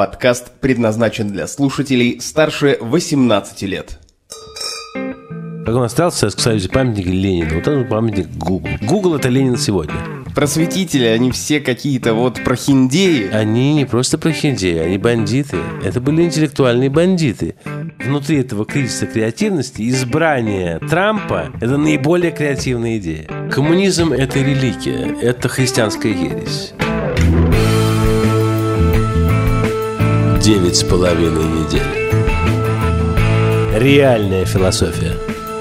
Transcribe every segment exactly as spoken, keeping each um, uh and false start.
Подкаст предназначен для слушателей старше восемнадцати лет. Как он остался в Советском Союзе памятник Ленину, вот это памятник Google. Google — это Ленин сегодня. Просветители, они все какие-то вот прохиндеи. Они не просто прохиндеи, они бандиты. Это были интеллектуальные бандиты. Внутри этого кризиса креативности избрание Трампа – это наиболее креативная идея. Коммунизм – это религия, это христианская ересь. Девять с половиной недель. Реальная философия.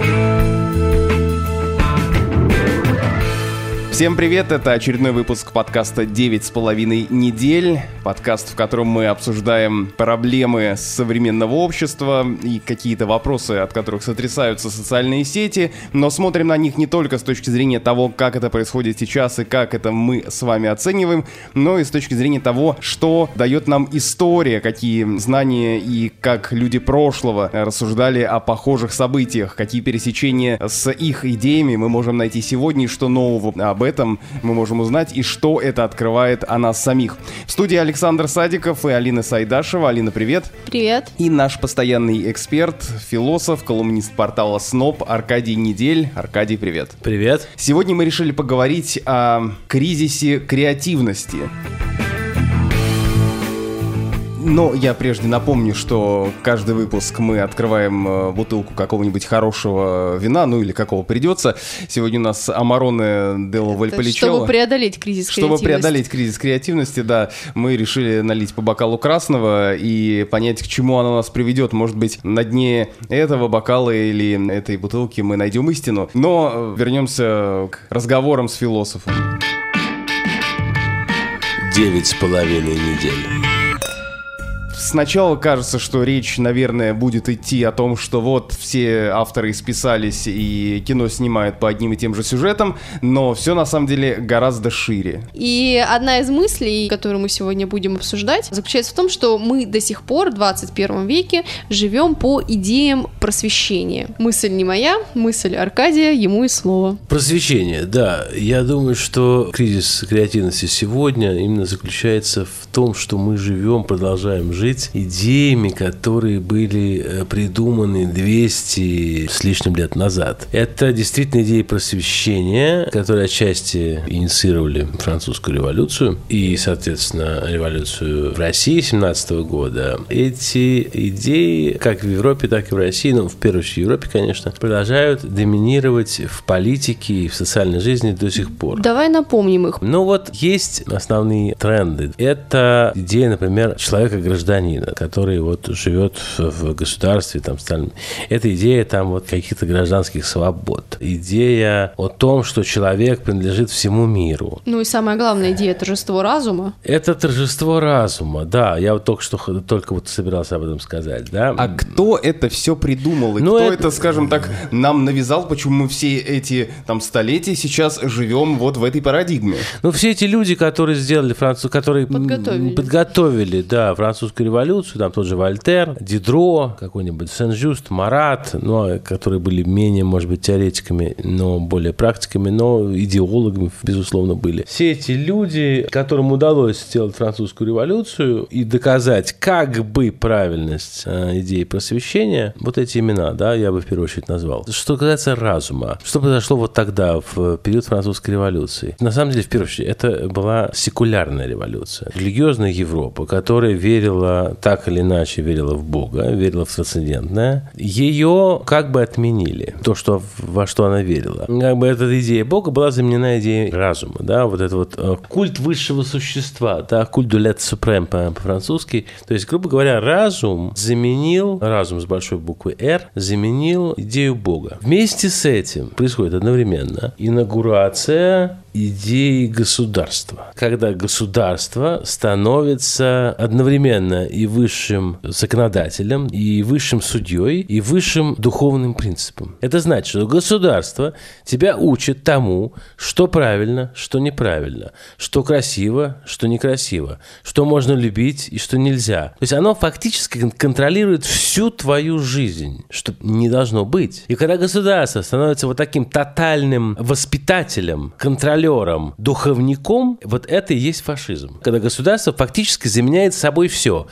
Всем привет, это очередной выпуск подкаста «Девять с половиной недель». Подкаст, в котором мы обсуждаем проблемы современного общества и какие-то вопросы, от которых сотрясаются социальные сети, но смотрим на них не только с точки зрения того, как это происходит сейчас и как это мы с вами оцениваем, но и с точки зрения того, что дает нам история, какие знания и как люди прошлого рассуждали о похожих событиях, какие пересечения с их идеями мы можем найти сегодня и что нового об этом этом мы можем узнать и что это открывает о нас самих. В студии Александр Садиков и Алина Сайдашева. Алина, привет. Привет. И наш постоянный эксперт, философ, колумнист портала СНОП Аркадий Недель. Аркадий, привет. Привет. Сегодня мы решили поговорить о кризисе креативности. Но я прежде напомню, что каждый выпуск мы открываем бутылку какого-нибудь хорошего вина, ну или какого придется. Сегодня у нас Амароне делла Вальполичелло. Чтобы преодолеть кризис Чтобы креативности. Чтобы преодолеть кризис креативности, да, мы решили налить по бокалу красного и понять, к чему оно нас приведет. Может быть, на дне этого бокала или этой бутылки мы найдем истину. Но вернемся к разговорам с философом. Девять с половиной недель. Сначала кажется, что речь, наверное, будет идти о том, что вот все авторы исписались и кино снимают по одним и тем же сюжетам, но все на самом деле гораздо шире. И одна из мыслей, которую мы сегодня будем обсуждать, заключается в том, что мы до сих пор в двадцать первом веке живем по идеям просвещения. Мысль не моя, мысль Аркадия, ему и слово. Просвещение, да. Я думаю, что кризис креативности сегодня именно заключается в том, что мы живем, продолжаем жить идеями, которые были придуманы двести с лишним лет назад. Это действительно идеи просвещения, которые отчасти инициировали французскую революцию и, соответственно, революцию в России семнадцатого года. Эти идеи, как в Европе, так и в России, ну, в первую очередь в Европе, конечно, продолжают доминировать в политике и в социальной жизни до сих пор. Давай напомним их. Ну вот есть основные тренды. Это идея, например, человека-гражданина, который вот живет в государстве, там, сталин. Это идея там вот каких-то гражданских свобод. Идея о том, что человек принадлежит всему миру. Ну и самая главная идея — торжество разума. Это торжество разума, да. Я вот только что только вот собирался об этом сказать, да. А кто это все придумал? И ну, кто это... это, скажем так, нам навязал? Почему мы все эти там столетия сейчас живем вот в этой парадигме? Ну, все эти люди, которые сделали француз, которые подготовили, подготовили да, французскую революцию, там тот же Вольтер, Дидро, какой-нибудь Сен-Жюст, Марат, ну, которые были менее, может быть, теоретиками, но более практиками, но идеологами, безусловно, были. Все эти люди, которым удалось сделать французскую революцию и доказать как бы правильность э, идеи просвещения, вот эти имена, да, я бы в первую очередь назвал. Что касается разума, что произошло вот тогда, в период французской революции? На самом деле, в первую очередь, это была секулярная революция. Религиозная Европа, которая верила, так или иначе верила в Бога, верила в трансцендентное, ее как бы отменили, то, что, во что она верила. Как бы эта идея Бога была заменена идеей разума, да, вот это вот э, культ высшего существа, да, культ du l'être suprême по-французски. То есть, грубо говоря, разум заменил, разум с большой буквы R, заменил идею Бога. Вместе с этим происходит одновременно инаугурация идеи государства, когда государство становится одновременно и высшим законодателем, и высшим судьей, и высшим духовным принципом. Это значит, что государство тебя учит тому, что правильно, что неправильно, что красиво, что некрасиво, что можно любить и что нельзя. То есть оно фактически контролирует всю твою жизнь, что не должно быть. И когда государство становится вот таким тотальным воспитателем, контролером, духовником, вот это и есть фашизм. Когда государство фактически заменяет собой все.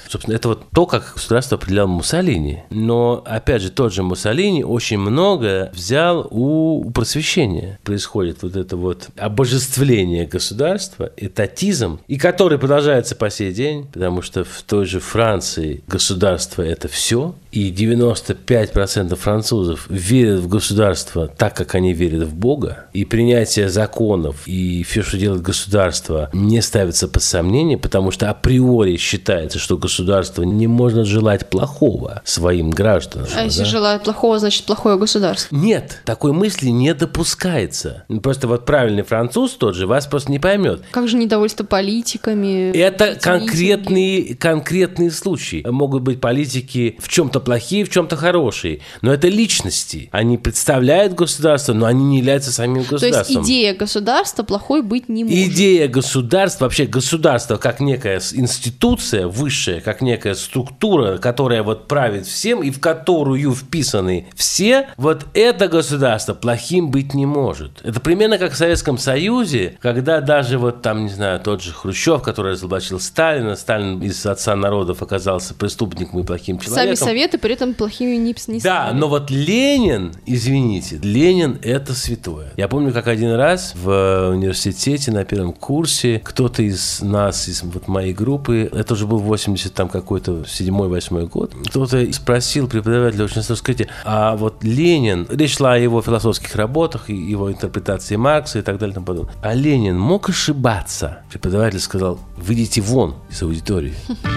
Собственно, это вот то, как государство определял Муссолини. Но, опять же, тот же Муссолини очень много взял у просвещения. Происходит вот это вот обожествление государства, этатизм, и который продолжается по сей день, потому что в той же Франции государство – это все, и девяносто пять процентов французов верят в государство так, как они верят в Бога, и принятие законов, и все, что делает государство, не ставится под сомнение, потому что априори считается, что государство не может желать плохого своим гражданам. А если да? желает плохого, значит плохое государство? Нет, такой мысли не допускается. Просто вот правильный француз тот же вас просто не поймет. Как же недовольство политиками? Это конкретные, конкретные случаи. Могут быть политики в чем-то плохие, в чем-то хорошие. Но это личности. Они представляют государство, но они не являются самим государством. То есть идея государства плохой быть не может. Идея государства, вообще государство как некая институция высшая, как некая структура, которая вот правит всем и в которую вписаны все, вот это государство плохим быть не может. Это примерно как в Советском Союзе, когда даже вот там, не знаю, тот же Хрущев, который разоблачил Сталина, Сталин из отца народов оказался преступником и плохим человеком. Сами советы при этом плохими не, не Да, стали. но вот Ленин, извините, Ленин – это святое. Я помню, как один раз в университете на первом курсе кто-то из нас, из вот моей группы, это уже был восемьдесят там какой-то седьмой-восьмой год, кто-то спросил преподавателя, очень строго, скажите, а вот Ленин, речь шла о его философских работах, его интерпретации Маркса и так далее, и тому подобное. А Ленин мог ошибаться? Преподаватель сказал, выйдите вон из аудитории.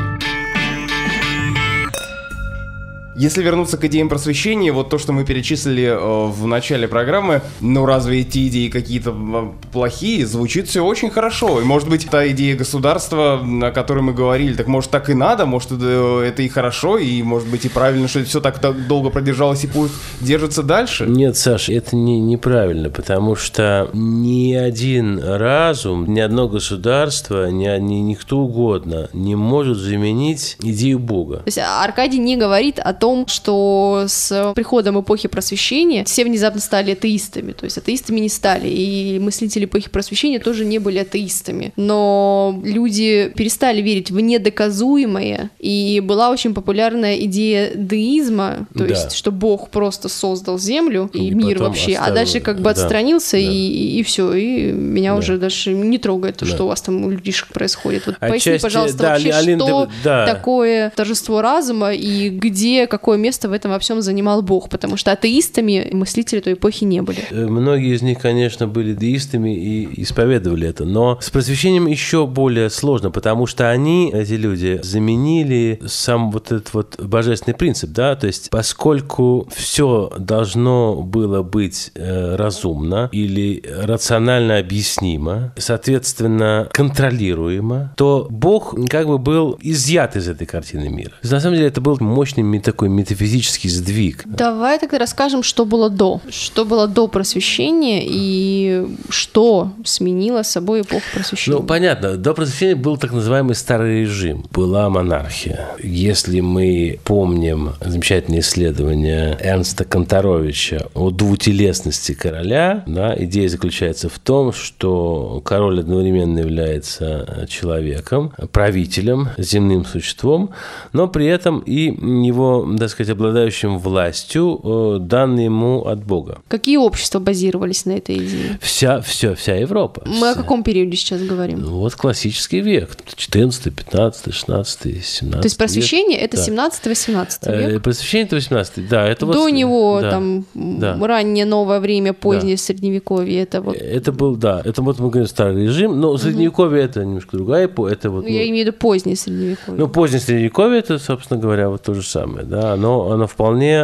Если вернуться к идеям просвещения, вот то, что мы перечислили э, в начале программы, ну разве эти идеи какие-то плохие? Звучит все очень хорошо. И может быть, та идея государства, о которой мы говорили, так может так и надо, может это, это и хорошо, и может быть и правильно, что это все так долго продержалось и пусть держится дальше? Нет, Саша, это не, неправильно, потому что ни один разум, ни одно государство, ни, ни, ни кто угодно не может заменить идею Бога. То есть Аркадий не говорит о том, что с приходом эпохи просвещения все внезапно стали атеистами. То есть атеистами не стали, и мыслители эпохи просвещения тоже не были атеистами. Но люди перестали верить в недоказуемое, и была очень популярная идея деизма, то да. есть что Бог просто создал землю и, и мир вообще, оставил... а дальше как бы да. отстранился, да. и, и, и все, и меня да. уже дальше не трогает то, да. что у вас там у людишек происходит. Вот Отчасти, поясни, пожалуйста, да, вообще, Алин, что да. такое торжество разума и где, какое место в этом во всем занимал Бог, потому что атеистами мыслители той эпохи не были. Многие из них, конечно, были деистами и исповедовали это, но с просвещением еще более сложно, потому что они, эти люди, заменили сам вот этот вот божественный принцип, да, то есть поскольку все должно было быть э, разумно или рационально объяснимо, соответственно, контролируемо, то Бог как бы был изъят из этой картины мира. То есть, на самом деле это был мощный такой метафизический сдвиг. Давай тогда расскажем, что было до. Что было до просвещения и что сменило собой эпоху просвещения. Ну, понятно. До просвещения был так называемый старый режим. Была монархия. Если мы помним замечательное исследование Эрнста Канторовича о двутелесности короля, да, идея заключается в том, что король одновременно является человеком, правителем, земным существом, но при этом и его, так сказать, обладающим властью, данной ему от Бога. Какие общества базировались на этой идее? Вся, все, вся Европа. Мы вся. о каком периоде сейчас говорим? Ну, вот классический век. четырнадцатый, пятнадцатый, шестнадцатый, семнадцатый. То есть просвещение век. это да. семнадцатый-восемнадцатый век? Э, просвещение это восемнадцатый, да. Это До вот, него да, там да. раннее новое время, позднее да. средневековье. Это вот... Это был, да. Это вот мы говорим старый режим, но средневековье это немножко другая эпоха. Это вот, ну, я имею в виду позднее средневековье. Ну, позднее средневековье это, собственно говоря, вот то же самое, да. Оно, оно вполне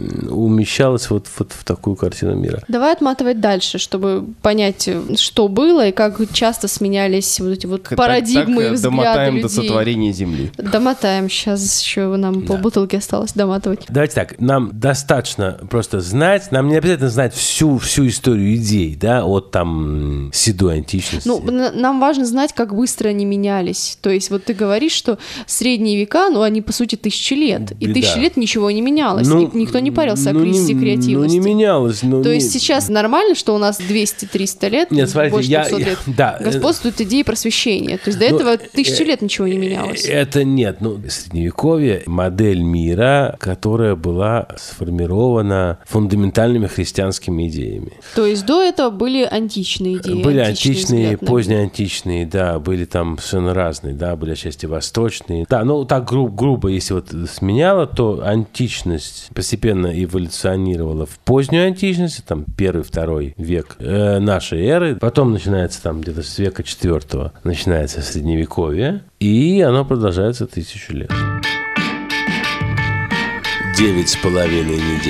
умещалось вот, вот в такую картину мира. Давай отматывать дальше, чтобы понять, что было и как часто сменялись вот эти вот так, парадигмы так, и взгляды домотаем людей. до сотворения Земли. Домотаем. Сейчас еще нам да. полбутылки осталось доматывать. Давайте так. Нам достаточно просто знать, нам не обязательно знать всю, всю историю идей, да, от там седой античности. Ну, нам важно знать, как быстро они менялись. То есть вот ты говоришь, что средние века, ну, они по сути тысячи лет. И Беда. тысячи тысячи лет ничего не менялось. Ну, и никто не парился ну, о кризисе не, креативности. Ну, не менялось. Ну, То не... есть сейчас нормально, что у нас двести-триста лет, Нет, смотрите, больше я, двухсот лет, я, да, господствуют идеи просвещения. То есть до ну, этого тысячу лет ничего не менялось. Это нет. Ну, Средневековье — модель мира, которая была сформирована фундаментальными христианскими идеями. То есть до этого были античные идеи. Были античные, античные, позднеантичные, да, были там совершенно разные, да, были отчасти восточные. Да, ну так гру- грубо, если вот сменяла, то античность постепенно эволюционировала в позднюю античность, там первый, второй век э, нашей эры. Потом начинается там где-то с века четвертого, начинается Средневековье, и оно продолжается тысячу лет. Девять с половиной недель.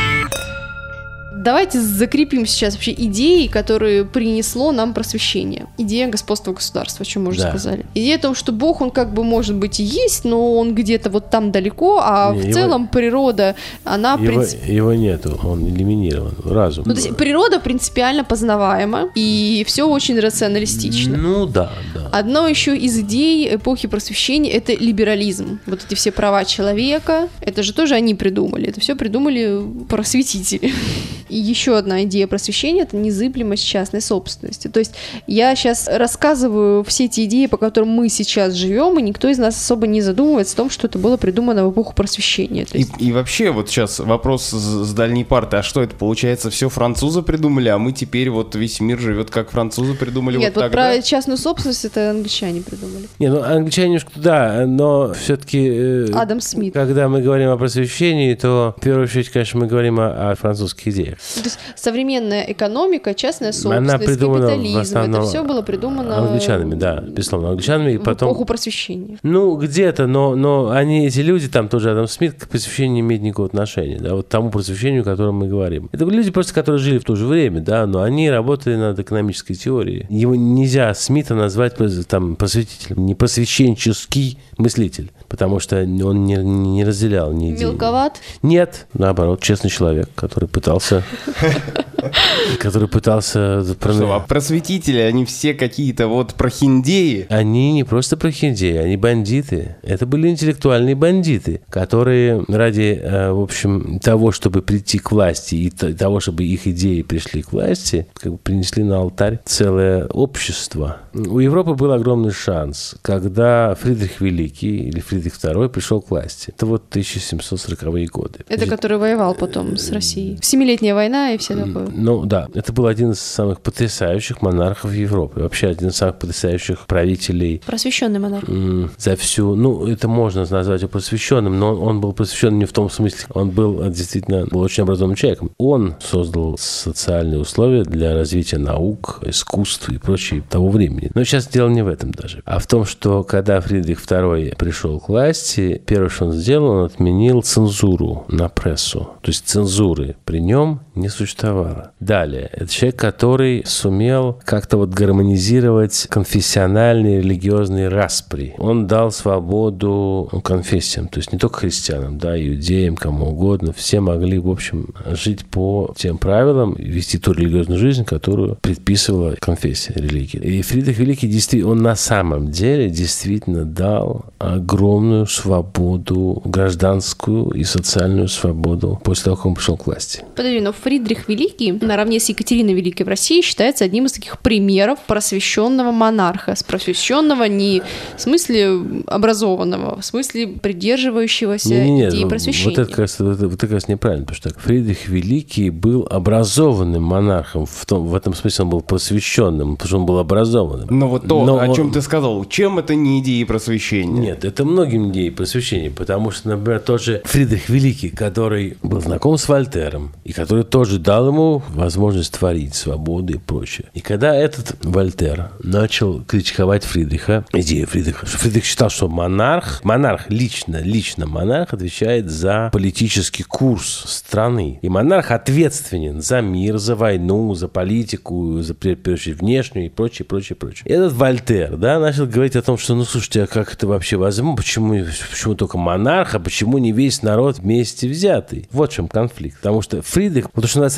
Давайте закрепим сейчас вообще идеи, которые принесло нам просвещение. Идея господства государства, о чем мы уже да. сказали. Идея о том, что Бог, он как бы может быть и есть, но он где-то вот там далеко, а Не, в его... целом природа, она... Его, принцип... его нету, он элиминирован, разум. Ну, то есть природа принципиально познаваема, и все очень рационалистично. Ну да, да. Одно еще из идей эпохи просвещения — это либерализм. Вот эти все права человека, это же тоже они придумали, это все придумали просветители. И еще одна идея просвещения — это незыблемость частной собственности. То есть я сейчас рассказываю все эти идеи, по которым мы сейчас живем, и никто из нас особо не задумывается о том, что это было придумано в эпоху просвещения. То есть... и, и вообще вот сейчас вопрос с, с дальней парты, а что это получается, все французы придумали, а мы теперь вот весь мир живет как французы придумали. Нет, вот, вот так, про да? частную собственность это англичане придумали. Не, ну англичане немножко да, но все-таки э, Адам Смит. Когда мы говорим о просвещении, то в первую очередь, конечно, мы говорим о, о французских идеях. То есть современная экономика, частная собственность, капитализм, это все было придумано англичанами, да, безусловно, англичанами. И в потом... эпоху просвещения. Ну, где-то, но, но они, эти люди, там тоже Адам Смит, к просвещению не имеет никакого отношения, да, вот тому просвещению, о котором мы говорим. Это были люди просто, которые жили в то же время, да, но они работали над экономической теорией. Его нельзя Смита назвать там просветителем, не просвещенческий мыслитель, потому что он не, не разделял ни идеи. Мелковат? Нет, наоборот, честный человек, который пытался... который пытался... Что, а просветители, они все какие-то вот прохиндеи? Они не просто прохиндеи, они бандиты. Это были интеллектуальные бандиты, которые ради, в общем, того, чтобы прийти к власти и того, чтобы их идеи пришли к власти, как бы принесли на алтарь целое общество. У Европы был огромный шанс, когда Фридрих Великий или Фридрих Второй пришел к власти. Это вот тысяча семьсот сороковые годы. Это который воевал потом с Россией. Семилетняя война и все такое. Ну да, это был один из самых потрясающих монархов Европы. Вообще один из самых потрясающих правителей. Просвещенный монарх. За всю... Ну, это можно назвать его просвещенным, но он был просвещенным не в том смысле. Он был действительно был очень образованным человеком. Он создал социальные условия для развития наук, искусств и прочего того времени. Но сейчас дело не в этом даже, а в том, что когда Фридрих Второй пришел к власти, первое, что он сделал, он отменил цензуру на прессу. То есть цензуры при нем не существовало. Далее, это человек, который сумел как-то вот гармонизировать конфессиональные религиозные распри. Он дал свободу конфессиям, то есть не только христианам, да, иудеям, кому угодно. Все могли, в общем, жить по тем правилам, вести ту религиозную жизнь, которую предписывала конфессия, религия. И Фридрих Великий, действительно, он на самом деле действительно дал огромную свободу, гражданскую и социальную свободу после того, как он пришел к власти. Подожди, но Фридрих Великий наравне с Екатериной Великой в России считается одним из таких примеров просвещенного монарха. С просвещенного не в смысле образованного, в смысле придерживающегося не, не, идеи не, просвещения. Вот это, как раз, вот, вот это как раз неправильно, потому что Фридрих Великий был образованным монархом. В, том, в этом смысле он был просвещенным, потому что он был образованным. Но вот то, Но о он... чем ты сказал, чем это не идеи просвещения? Нет, это многим идеи просвещения, потому что, например, тот же Фридрих Великий, который был знаком с Вольтером, и который тоже дал ему возможность творить, свободу и прочее. И когда этот Вольтер начал критиковать Фридриха, идею Фридриха, что Фридрих считал, что монарх, монарх лично, лично монарх отвечает за политический курс страны. И монарх ответственен за мир, за войну, за политику, за, прежде всего, внешнюю и прочее, прочее, прочее. И этот Вольтер, да, начал говорить о том, что, ну, слушайте, а как это вообще возможно? Почему, почему только монарх, а почему не весь народ вместе взятый? Вот в чем конфликт. Потому что Фридрих, вот то, что называется реалполитик,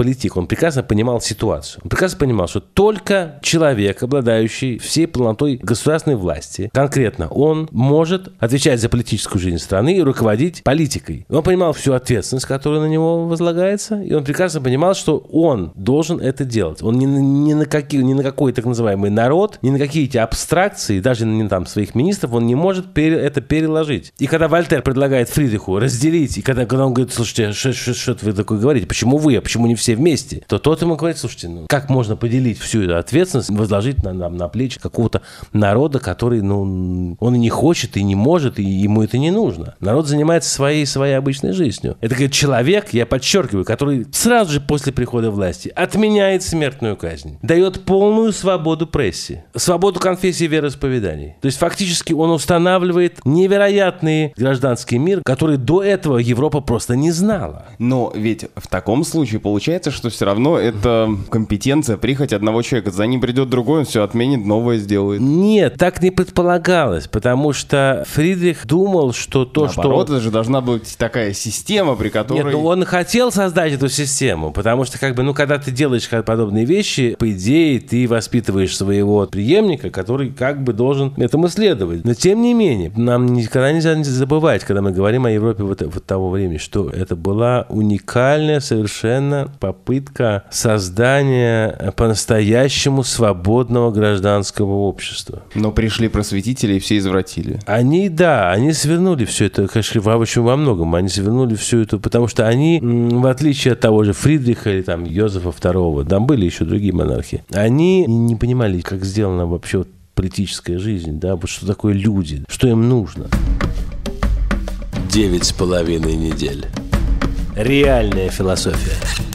политик, он прекрасно понимал ситуацию. Он прекрасно понимал, что только человек, обладающий всей полнотой государственной власти, конкретно он может отвечать за политическую жизнь страны и руководить политикой. Он понимал всю ответственность, которая на него возлагается, и он прекрасно понимал, что он должен это делать. Он ни, ни, на, какие, ни на какой так называемый народ, ни на какие эти абстракции, даже на там, своих министров, он не может пере, это переложить. И когда Вольтер предлагает Фридриху разделить, и когда, когда он говорит, слушайте, что вы такое говорите, почему вы, а почему не все вместе, то тот ему говорит, слушайте, ну как можно поделить всю эту ответственность, возложить на, на, на плечи какого-то народа, который, ну, он и не хочет, и не может, и ему это не нужно. Народ занимается своей, своей обычной жизнью. Это, говорит, человек, я подчеркиваю, который сразу же после прихода власти отменяет смертную казнь, дает полную свободу прессе, свободу конфессии и вероисповеданий. То есть фактически он устанавливает невероятный гражданский мир, который до этого Европа просто не знала. Но ведь в таком случае получается, что все равно это компетенция, прихоть одного человека. За ним придет другой, он все отменит, новое сделает. Нет, так не предполагалось, потому что Фридрих думал, что то, Наоборот, что... Наоборот, это же должна быть такая система, при которой... Нет, ну он хотел создать эту систему, потому что, как бы, ну, когда ты делаешь подобные вещи, по идее, ты воспитываешь своего преемника, который, как бы, должен этому следовать. Но, тем не менее, нам никогда нельзя забывать, когда мы говорим о Европе вот, вот того времени, что это была уникальная совершенно попытка создания по-настоящему свободного гражданского общества. Но пришли просветители и все извратили. Они, да, они свернули все это, конечно, в общем, во многом. Они свернули все это, потому что они, в отличие от того же Фридриха или там Йозефа второго, там были еще другие монархи, они не понимали, как сделана вообще вот политическая жизнь, да, вот что такое люди, что им нужно. Девять с половиной недель. Реальная философия.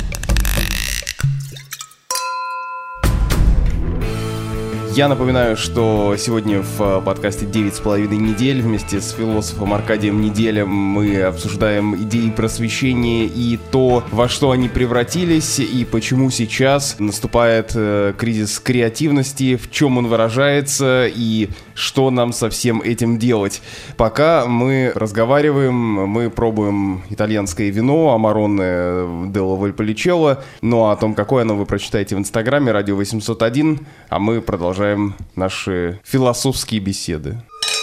Я напоминаю, что сегодня в подкасте «Девять с половиной недель» вместе с философом Аркадием Неделем мы обсуждаем идеи просвещения и то, во что они превратились, и почему сейчас наступает э, кризис креативности, в чем он выражается и что нам со всем этим делать. Пока мы разговариваем, мы пробуем итальянское вино Амароне Делла Вальполичелло, ну а о том, какое оно, вы прочитаете в инстаграме радио восемьсот один, а мы продолжаем наши философские беседы.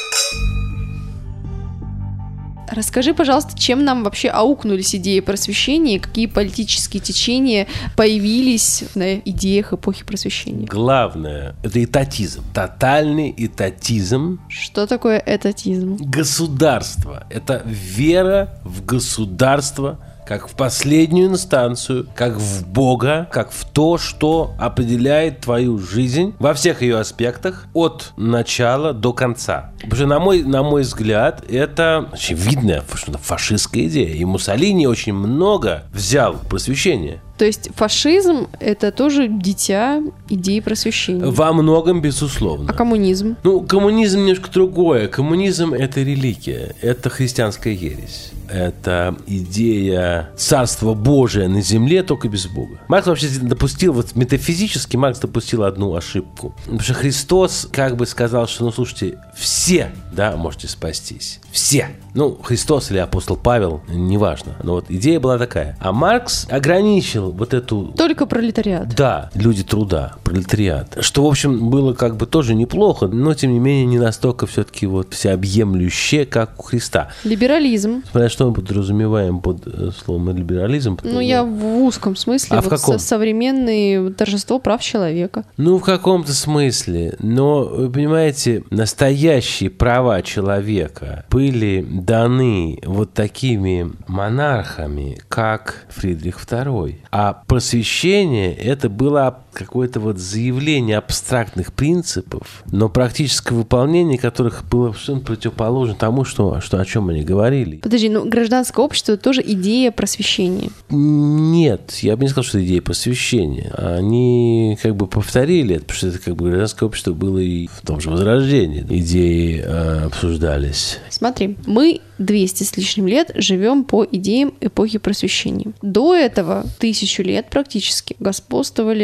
Расскажи, пожалуйста, чем нам вообще аукнулись идеи просвещения, какие политические течения появились на идеях эпохи просвещения? Главное – это этатизм, тотальный этатизм. Что такое этатизм? Государство – это вера в государство, как в последнюю инстанцию, как в Бога, как в то, что определяет твою жизнь во всех ее аспектах от начала до конца. Потому что, на мой, на мой взгляд, это очевидная фашистская идея. И Муссолини очень много взял просвещения. То есть фашизм – это тоже дитя идеи просвещения? Во многом, безусловно. А коммунизм? Ну, коммунизм немножко другое. Коммунизм – это религия, это христианская ересь. Это идея царства Божия на земле, только без Бога. Маркс вообще допустил, вот метафизически Маркс допустил одну ошибку. Потому что Христос как бы сказал, что, ну, слушайте, все, да, можете спастись. Все. Ну, Христос или апостол Павел, неважно. Но вот идея была такая. А Маркс ограничил вот эту... Только пролетариат. Да, люди труда, пролетариат. Что, в общем, было как бы тоже неплохо, но, тем не менее, не настолько все-таки вот всеобъемлющее, как у Христа. Либерализм. Смотря что мы подразумеваем под словом либерализм. Ну, ну, я в узком смысле. А вот в каком? Со- современное торжество прав человека. Ну, в каком-то смысле. Но, вы понимаете, настоящие права человека были даны вот такими монархами, как Фридрих второй. А просвещение – это было какое-то вот заявление абстрактных принципов, но практическое выполнение которых было совершенно противоположно тому, что, что, о чем они говорили. Подожди, ну гражданское общество – это тоже идея просвещения? Нет, я бы не сказал, что это идея просвещения. Они как бы повторили это, потому что это как бы гражданское общество было и в том же Возрождении. Идеи э, обсуждались. Смотри, мы двести с лишним лет живем по идеям эпохи просвещения. До этого тысячу лет практически господствовали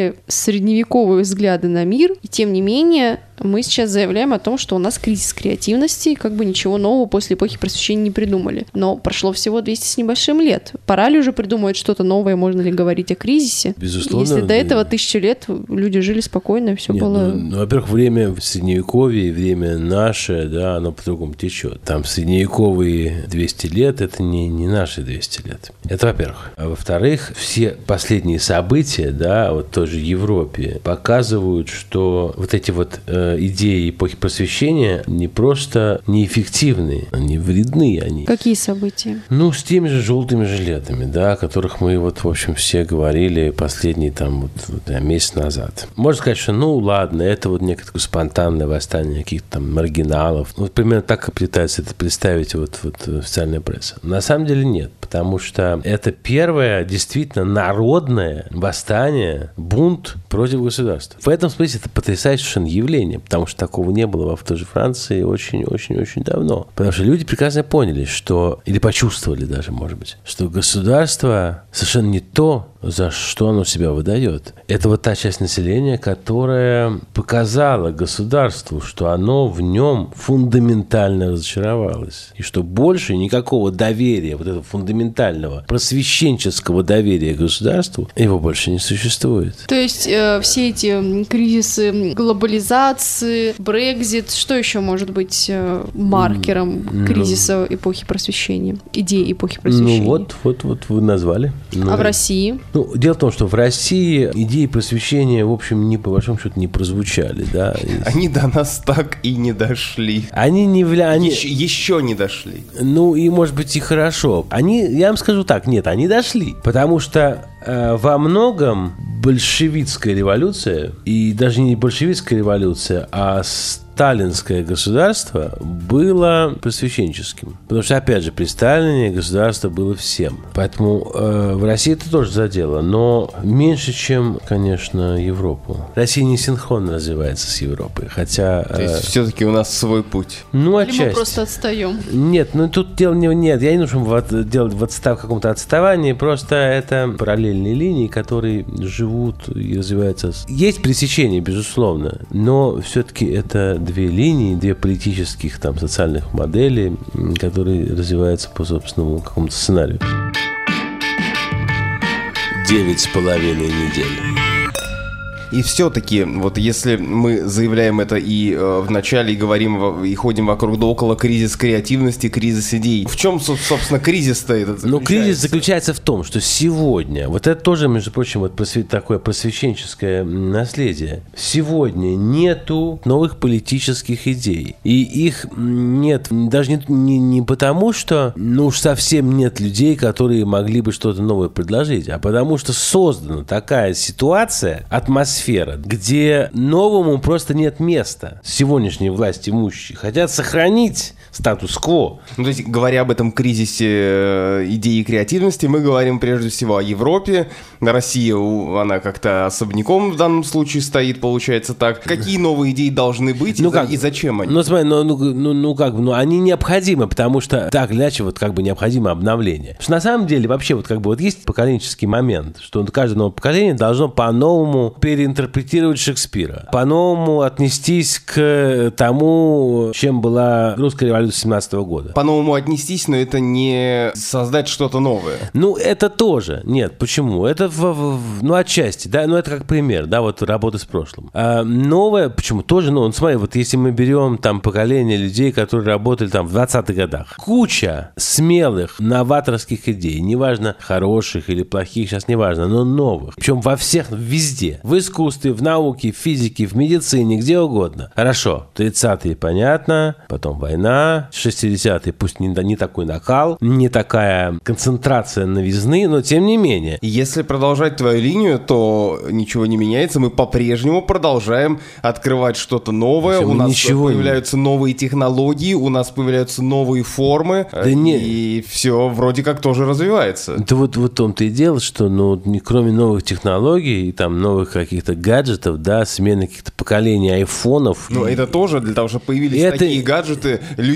средневековые взгляды на мир, и тем не менее мы сейчас заявляем о том, что у нас кризис креативности, и как бы ничего нового после эпохи Просвещения не придумали. Но прошло всего двести с небольшим лет. Пора ли уже придумывать что-то новое, можно ли говорить о кризисе? Безусловно. Если до этого тысячу лет люди жили спокойно, и все Нет, было... Ну, ну, во-первых, время в Средневековье, время наше, да, оно по-другому течет. Там средневековые двести лет, это не, не наши двести лет. Это во-первых. А во-вторых, все последние события, да, вот в той же Европе, показывают, что вот эти вот э, идеи эпохи Просвещения не просто неэффективны, они вредны. Они. Какие события? Ну, с теми же желтыми жилетами, да, о которых мы вот, в общем, все говорили последний там вот, вот месяц назад. Можно сказать, что ну ладно, это вот некое спонтанное восстание каких-то там маргиналов. Вот примерно так пытается это представить вот, вот официальная пресса. На самом деле нет, потому что это первое действительно народное восстание, бунт против государства. В этом смысле это потрясающее совершенно явление, потому что такого не было в той же Франции очень-очень-очень давно. Потому что люди прекрасно поняли, что, или почувствовали даже, может быть, что государство совершенно не то, за что оно себя выдает. Это вот та часть населения, которая показала государству, что оно в нем фундаментально разочаровалось. И что больше никакого доверия, вот этого фундаментального просвещенческого доверия к государству, его больше не существует. То есть э, все эти кризисы глобализации, Брексит, что еще может быть э, маркером ну, кризиса эпохи Просвещения, идеи эпохи Просвещения? Ну вот, вот, вот вы назвали. Ну, а в России? Ну, дело в том, что в России идеи просвещения, в общем, не, по большому счету, не прозвучали, да. Они до нас так и не дошли. Они не вля... Они... Еще, еще не дошли. Ну, и, может быть, и хорошо. Они, я вам скажу так, нет, они дошли. Потому что э, во многом большевистская революция, и даже не большевистская революция, а сталинское государство было просвещенческим. Потому что, опять же, при Сталине государство было всем. Поэтому э, в России это тоже задело, но меньше, чем, конечно, Европу. Россия не синхронно развивается с Европой, хотя... Э, То есть все-таки у нас свой путь. Ну, Либо отчасти. мы просто отстаем. Нет, ну тут дело не... Нет, я не нужен в, делать в отстав, каком-то отставании, просто это параллельные линии, которые живут и развиваются. Есть пресечение, безусловно, но все-таки это две линии, две политических, там, социальных модели, которые развиваются по собственному какому-то сценарию. Девять с половиной недель. И все-таки, вот если мы заявляем это и э, в начале, и говорим, и ходим вокруг да около, кризис креативности, кризис идей. В чем, собственно, кризис-то этот заключается? Ну, кризис заключается в том, что сегодня, вот это тоже, между прочим, вот просве- такое просвещенческое наследие, сегодня нету новых политических идей. И их нет даже не, не, не потому, что, ну уж совсем нет людей, которые могли бы что-то новое предложить, а потому что создана такая ситуация, атмосфера, где новому просто нет места. Сегодняшние власти имущие хотят сохранить статус-кво. Ну, то есть, говоря об этом кризисе идеи и креативности, мы говорим прежде всего о Европе. Россия, она как-то особняком в данном случае стоит, получается так. Какие новые идеи должны быть, ну, и, как? И зачем они? Ну, смотри, ну, ну, ну, ну как бы, ну, они необходимы, потому что так или иначе, вот как бы необходимо обновление. Потому что на самом деле вообще вот как бы вот есть поколенческий момент, что каждое новое поколение должно по-новому переинтерпретировать Шекспира, по-новому отнестись к тому, чем была русская революция семнадцатого года. По-новому отнестись, но это не создать что-то новое. Ну, это тоже. Нет, почему? Это, в, в, ну, отчасти, да, ну, это как пример, да, вот работы с прошлым. А новое, почему? Тоже, ну, смотри, вот если мы берем там поколение людей, которые работали там в двадцатых годах, куча смелых, новаторских идей, неважно, хороших или плохих, сейчас неважно, но новых. Причем во всех, везде. В искусстве, в науке, в физике, в медицине, где угодно. Хорошо, тридцатые, понятно, потом война, шестидесятые, пусть не, не такой накал, не такая концентрация новизны, но тем не менее. Если продолжать твою линию, то ничего не меняется, мы по-прежнему продолжаем открывать что-то новое, у нас появляются не... новые технологии, у нас появляются новые формы, да и не... все вроде как тоже развивается. Это вот, вот в том-то и дело, что ну, кроме новых технологий и там новых каких-то гаджетов, да, смены каких-то поколений айфонов. Ну, и... это тоже для того, чтобы появились это... такие гаджеты, люди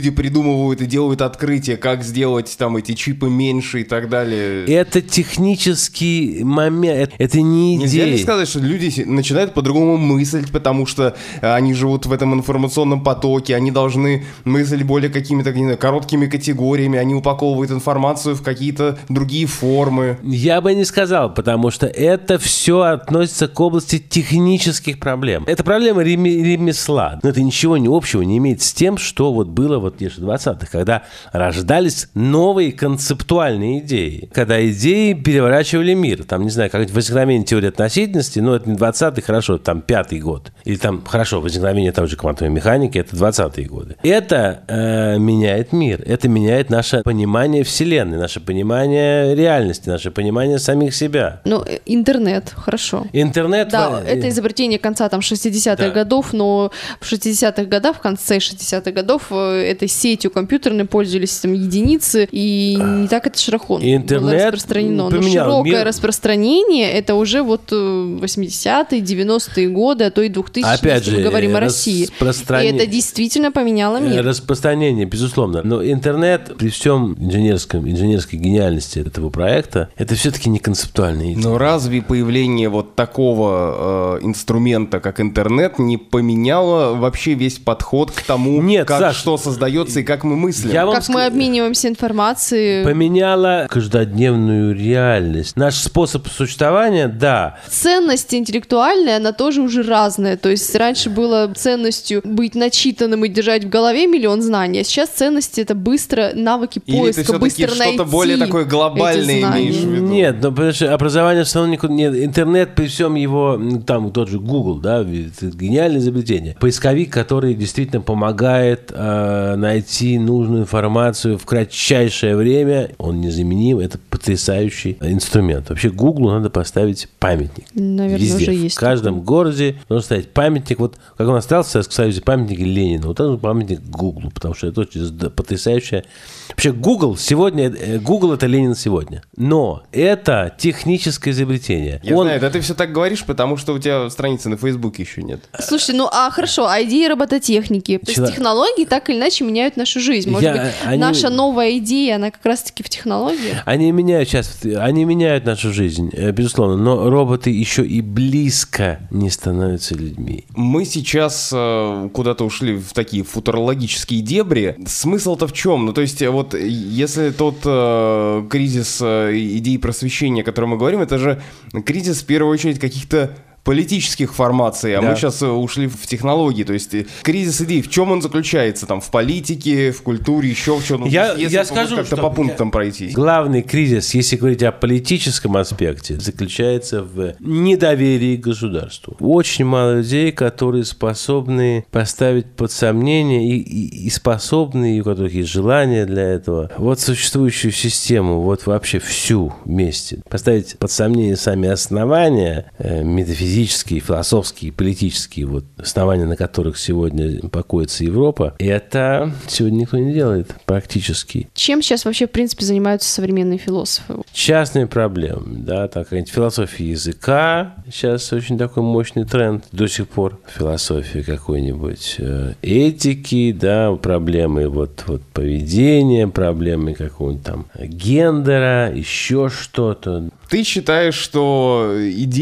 люди придумывают и делают открытия, как сделать там эти чипы меньше и так далее. Это технический момент, это не идея. Нельзя ли сказать, что люди начинают по-другому мыслить, потому что они живут в этом информационном потоке, они должны мыслить более какими-то, не знаю, короткими категориями, они упаковывают информацию в какие-то другие формы. Я бы не сказал, потому что это все относится к области технических проблем. Это проблема ремесла. Но это ничего не общего не имеет с тем, что вот было вот в двадцатых, когда рождались новые концептуальные идеи, когда идеи переворачивали мир. Там, не знаю, как возникновение теории относительности, но это не двадцатый, хорошо, там пятый год. Или там, хорошо, возникновение того же квантовой механики, это двадцатые годы. Это э, меняет мир, это меняет наше понимание Вселенной, наше понимание реальности, наше понимание самих себя. Ну, интернет, хорошо. Интернет... Да, это изобретение конца там шестидесятых да. годов, но в шестидесятых годах, в конце шестидесятых годов этой сетью компьютерной пользовались там единицы, и не так это широко интернет было распространено. Но широкое мир. распространение это уже вот восьмидесятые, девяностые годы, а то и двухтысячные, Опять если же, мы говорим о России. Распростран... И это действительно поменяло мир. Распространение, безусловно. Но интернет, при всем инженерском, инженерской гениальности этого проекта, это все-таки не концептуальная идея. Но разве появление вот такого э, инструмента, как интернет, не поменяло вообще весь подход к тому, Нет, как Саш, что создается и как мы мыслим? Я вам как ск... мы обмениваемся информацией. Поменяло каждодневную реальность. Наш способ существования, да. Ценность интеллектуальная, она тоже уже разная. То есть раньше было ценностью быть начитанным и держать в голове миллион знаний, а сейчас ценности — это быстро навыки поиска, Или ты быстро найти что-то более такое глобальное имеешь в виду? Нет, но потому что образование все равно никуда... Нет, интернет при всем его, там тот же Google, да, гениальное изобретение. Поисковик, который действительно помогает э, найти нужную информацию в кратчайшее время, он незаменим, это потрясающий инструмент. Вообще Google надо поставить памятник. Наверное, везде, уже есть. В каждом такой. городе должен стоять памятник. Вот как он остался в Советском Союзе памятник Ленину, вот это памятник Google, потому что это очень потрясающее. Вообще Google сегодня, Google это Ленин сегодня. Но это техническое изобретение. Я он... знаю, да ты все так говоришь, потому что у тебя страницы на Фейсбуке еще нет. Слушай, ну а хорошо, а идеи робототехники? То Чело... есть технологии так или иначе меняют нашу жизнь. Может Я... быть, они... наша новая идея, она как раз-таки в технологии? Они меняют сейчас, они меняют нашу жизнь, безусловно, но роботы еще и близко не становятся людьми. Мы сейчас э, куда-то ушли в такие футурологические дебри. Смысл-то в чем? Ну, то есть, вот если тот э, кризис э, идей просвещения, о котором мы говорим, это же кризис, в первую очередь, каких-то политических формаций, а да. мы сейчас ушли в технологии, то есть кризис идей, в чем он заключается? Там в политике, в культуре, еще в чем? Я, если я скажу, как-то что по пунктам пройти. Главный кризис, если говорить о политическом аспекте, заключается в недоверии к государству. Очень мало людей, которые способны поставить под сомнение и, и, и способны, и у которых есть желание для этого, вот существующую систему, вот вообще всю вместе, поставить под сомнение сами основания э, метафизические, философские, политические вот, основания, на которых сегодня покоится Европа, это сегодня никто не делает практически. Чем сейчас вообще, в принципе, занимаются современные философы? Частные проблемы, да, так, философия языка, сейчас очень такой мощный тренд до сих пор, философия какой-нибудь э, этики, да, проблемы вот, вот поведения, проблемы какого-нибудь там гендера, еще что-то. Ты считаешь, что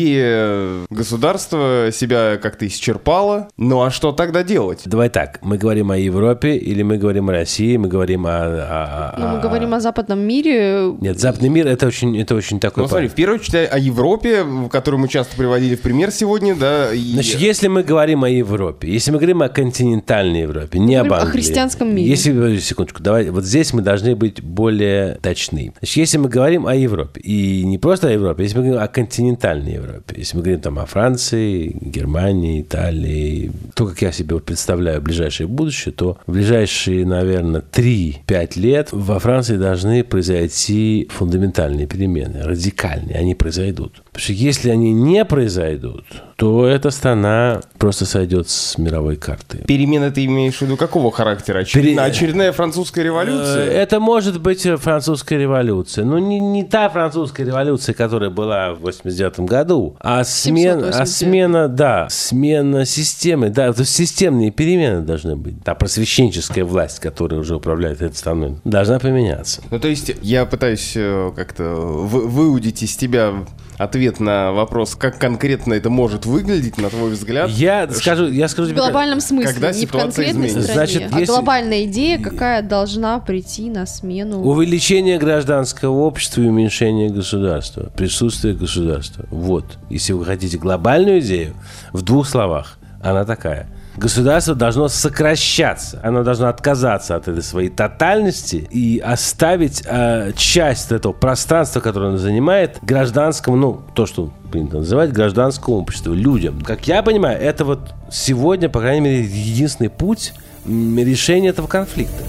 идея государства себя как-то исчерпала? Ну а что тогда делать? Давай так, мы говорим о Европе или мы говорим о России, мы говорим о... о, о... Ну, мы говорим о западном мире. Нет, западный мир это очень, это очень такой... Ну смотри, в первую очередь о Европе, которую мы часто приводили в пример сегодня, да. И... Значит, если мы говорим о Европе, если мы говорим о континентальной Европе, не об Англии. О христианском мире. Если, секундочку, давай, вот здесь мы должны быть более точны. Значит, если мы говорим о Европе, и не просто о Европе, если мы говорим о континентальной Европе, если мы говорим там о Франции, Германии, Италии, то, как я себе представляю ближайшее будущее, то в ближайшие, наверное, три-пять лет во Франции должны произойти фундаментальные перемены, радикальные, они произойдут. Потому что если они не произойдут, то эта страна просто сойдет с мировой карты. Перемены ты имеешь в виду какого характера? Очередная, Пере... очередная французская революция? Это может быть французская революция. Но не, не та французская революция, которая была в восемьдесят девятом году, а, смен, а смена, да, смена системы. Да, то есть системные перемены должны быть. Та просвещенческая власть, которая уже управляет этой страной, должна поменяться. Ну, то есть я пытаюсь как-то выудить из тебя ответ на вопрос, как конкретно это может выглядеть, на твой взгляд. Я скажу, я скажу тебе, в глобальном смысле, когда не в конкретной изменится. стране, Значит, а если... глобальная идея, какая должна прийти на смену. Увеличение гражданского общества и уменьшение государства, присутствие государства. Вот. Если вы хотите глобальную идею, в двух словах, она такая. Государство должно сокращаться. Оно должно отказаться от этой своей тотальности и оставить э, часть этого пространства, которое оно занимает, гражданскому, ну, то, что принято называть гражданскому обществу, людям. Как я понимаю, это вот сегодня, по крайней мере, единственный путь решения этого конфликта.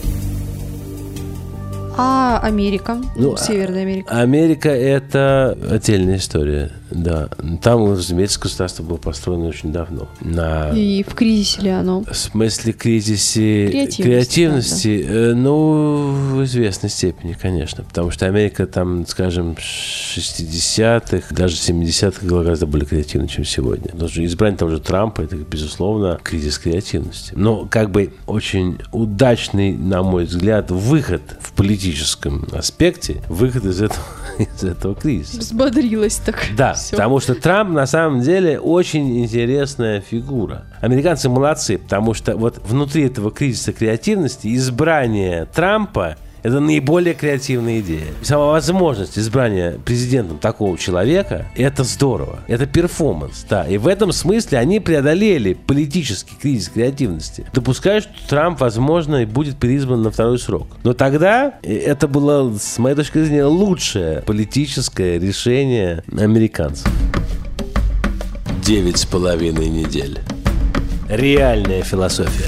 А Америка? Ну, Северная Америка? Америка – это отдельная история, да. Там, разумеется, государство было построено очень давно. На... И в кризисе ли оно? В смысле кризисе креативности, креативности да, да. Ну, в известной степени, конечно. Потому что Америка там, скажем, шестидесятых, даже семидесятых была гораздо более креативна, чем сегодня. Потому что избрание того же Трампа – это, безусловно, кризис креативности. Но как бы очень удачный, на мой взгляд, выход в политику аспекте, выход из этого, из этого кризиса. Взбодрилась так. Да, Все. Потому что Трамп на самом деле очень интересная фигура. Американцы молодцы, потому что вот внутри этого кризиса креативности избрание Трампа — это наиболее креативная идея. Сама возможность избрания президентом такого человека – это здорово. Это перформанс, да. И в этом смысле они преодолели политический кризис креативности, допуская, что Трамп, возможно, и будет переизбран на второй срок. Но тогда это было, с моей точки зрения, лучшее политическое решение американцев. Девять с половиной недель. Реальная философия.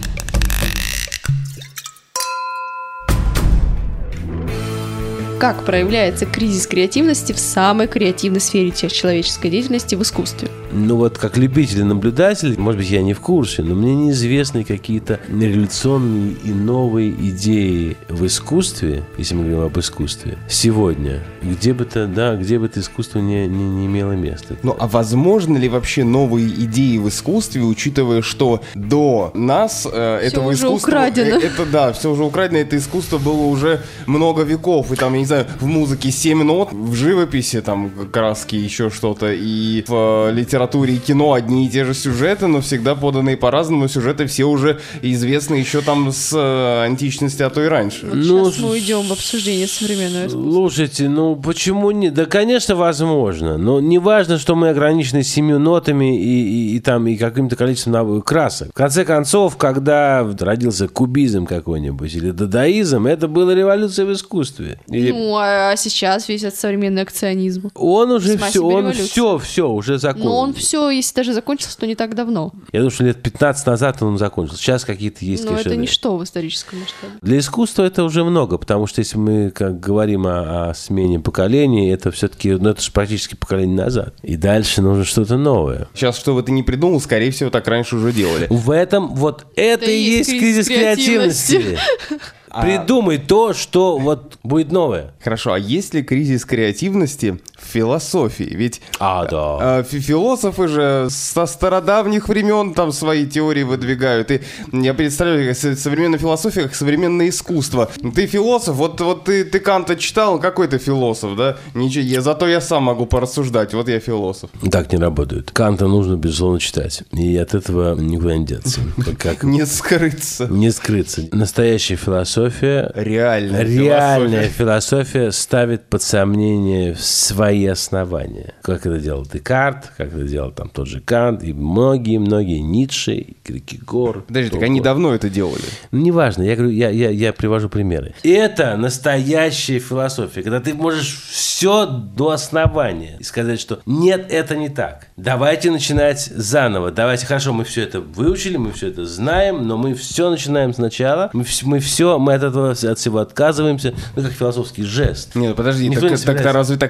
Как проявляется кризис креативности в самой креативной сфере человеческой деятельности в искусстве? Ну вот, как любитель и наблюдатель, может быть, я не в курсе, но мне неизвестны какие-то революционные и новые идеи в искусстве, если мы говорим об искусстве, сегодня, где бы то, да, где бы это искусство не, не, не имело места. Ну, а возможно ли вообще новые идеи в искусстве, учитывая, что до нас э, этого уже искусства... украдено. Э, это, да, все уже украдено, это искусство было уже много веков, и там, я не знаю, в музыке семь нот, в живописи там краски, еще что-то, и в э, литературе и кино одни и те же сюжеты, но всегда поданные по-разному сюжеты, все уже известны еще там с э, античности, а то и раньше. Вот ну, сейчас мы уйдем в обсуждение современного искусства. Слушайте, ну почему не? Да, конечно, возможно, но не важно, что мы ограничены семью нотами и, и, и, там, и каким-то количеством красок. В конце концов, когда родился кубизм какой-нибудь или дадаизм, это была революция в искусстве. Или... Ну, а сейчас весь этот современный акционизм. Он уже все, он все, все, уже закончился. Но он все, если даже закончился, то не так давно. Я думаю, что лет пятнадцать назад он закончился. Сейчас какие-то есть. Но это ничто в историческом масштабе. Для искусства это уже много, потому что если мы как говорим о, о смене поколений, это все-таки, ну, это же практически поколение назад. И дальше нужно что-то новое. Сейчас, что бы ты ни придумал, скорее всего, так раньше уже делали. В этом вот это, это и есть кризис креативности. креативности. Придумай то, что вот будет новое. Хорошо, а есть ли кризис креативности в философии? Ведь а, да. э, философы же со стародавних времен там свои теории выдвигают. И я представляю, современная философия как современное искусство. Ты философ, вот, вот ты, ты Канта читал, какой ты философ, да? Ничего, я, зато я сам могу порассуждать, вот я философ. Так не работает. Канта нужно, безусловно, читать. И от этого никуда не деться. Не скрыться. Не скрыться. Настоящая философия Реальная, реальная философия. философия ставит под сомнение свои основания. Как это делал Декарт, как это делал там тот же Кант, и многие-многие Ницше, и Киркегор. Подожди, так они давно это делали. Ну, неважно, я говорю, я, я, я привожу примеры. Это настоящая философия, когда ты можешь все до основания и сказать, что нет, это не так. Давайте начинать заново. Давайте, хорошо, мы все это выучили, мы все это знаем, но мы все начинаем сначала. Мы, мы все, мы от этого от всего отказываемся. Ну, как философский жест. Нет, подожди, так, не так-то разве так не было в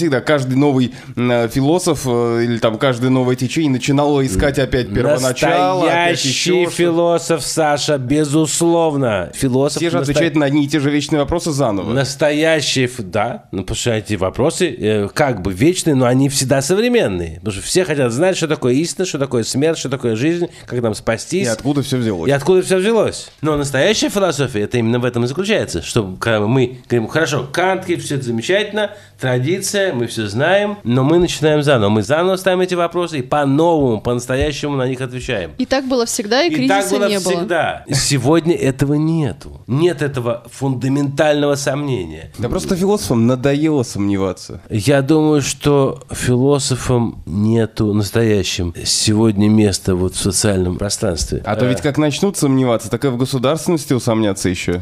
всегда. Каждый новый э, философ э, или там каждое новое течение начинало искать опять первоначало. Настоящий философ, Саша, безусловно. Философ Все же наста... отвечают на одни и те же вечные вопросы заново. Настоящие, да, ну, потому что эти вопросы э, как бы вечные, но они всегда современные. Потому что все хотят знать, что такое истина, что такое смерть, что такое жизнь, как нам спастись. И откуда все взялось. И откуда все взялось. Но настоящая философия, это именно в этом и заключается. Что когда мы говорим, хорошо, Кант, все это замечательно, традиция, мы все знаем, но мы начинаем заново. Мы заново ставим эти вопросы и по-новому, по-настоящему на них отвечаем. И так было всегда, и, и кризиса так было не всегда. было. Сегодня этого нету. Нет этого фундаментального сомнения. Да просто философам надоело сомневаться. Я думаю, что философам нету настоящим сегодня места вот в социальном пространстве. А то ведь как начнут сомневаться, так и в государственности усомнятся еще.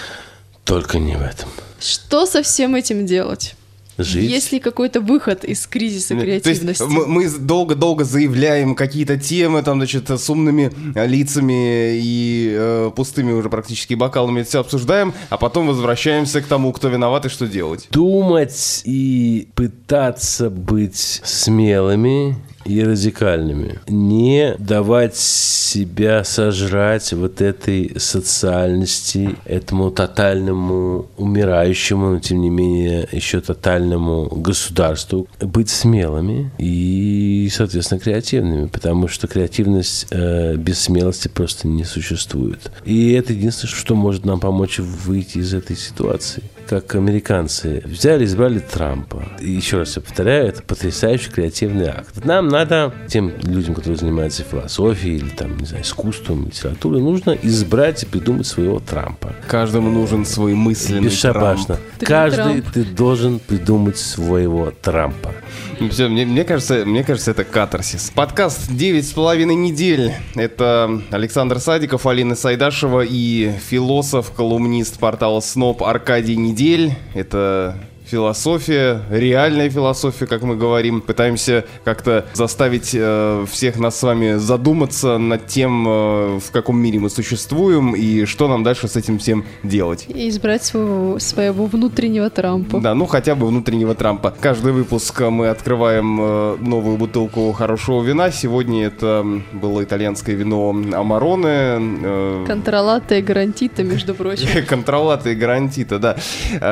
Только не в этом. Что со всем этим делать? Жить. Есть ли какой-то выход из кризиса креативности? То есть мы, мы долго-долго заявляем какие-то темы, там, значит, с умными лицами и э, пустыми уже практически бокалами это все обсуждаем, а потом возвращаемся к тому, кто виноват и что делать. Думать и пытаться быть смелыми и радикальными. Не давать себя сожрать вот этой социальности, этому тотальному умирающему, но тем не менее еще тотальному государству. Быть смелыми и, соответственно, креативными, потому что креативность э, без смелости просто не существует. И это единственное, что может нам помочь выйти из этой ситуации. Как американцы взяли и избрали Трампа. И еще раз я повторяю, это потрясающий креативный акт. Нам надо, тем людям, которые занимаются философией или там, не знаю, искусством, литературой, нужно избрать и придумать своего Трампа. Каждому нужен свой мысленный Бесшабашно. Трамп. Каждый ты должен придумать своего Трампа. Все, мне, мне, кажется, мне кажется, это катарсис. Подкаст «Девять с половиной недель». Это Александр Садиков, Алина Сайдашева и философ, колумнист портала СНОП Аркадий Недель. Это философия, реальная философия, как мы говорим. Пытаемся как-то заставить э, всех нас с вами задуматься над тем, э, в каком мире мы существуем и что нам дальше с этим всем делать. И избрать своего, своего внутреннего Трампа. Да, ну хотя бы внутреннего Трампа. Каждый выпуск мы открываем э, новую бутылку хорошего вина. Сегодня это было итальянское вино Амароне. Э, Контролата и гарантита, между прочим. Контролата и гарантита, да.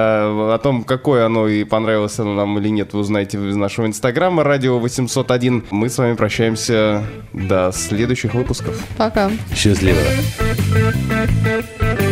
Э, о том, какое оно и понравилось оно нам или нет, вы узнаете из нашего инстаграма радио восемьсот один. Мы с вами прощаемся до следующих выпусков. Пока. Счастливо.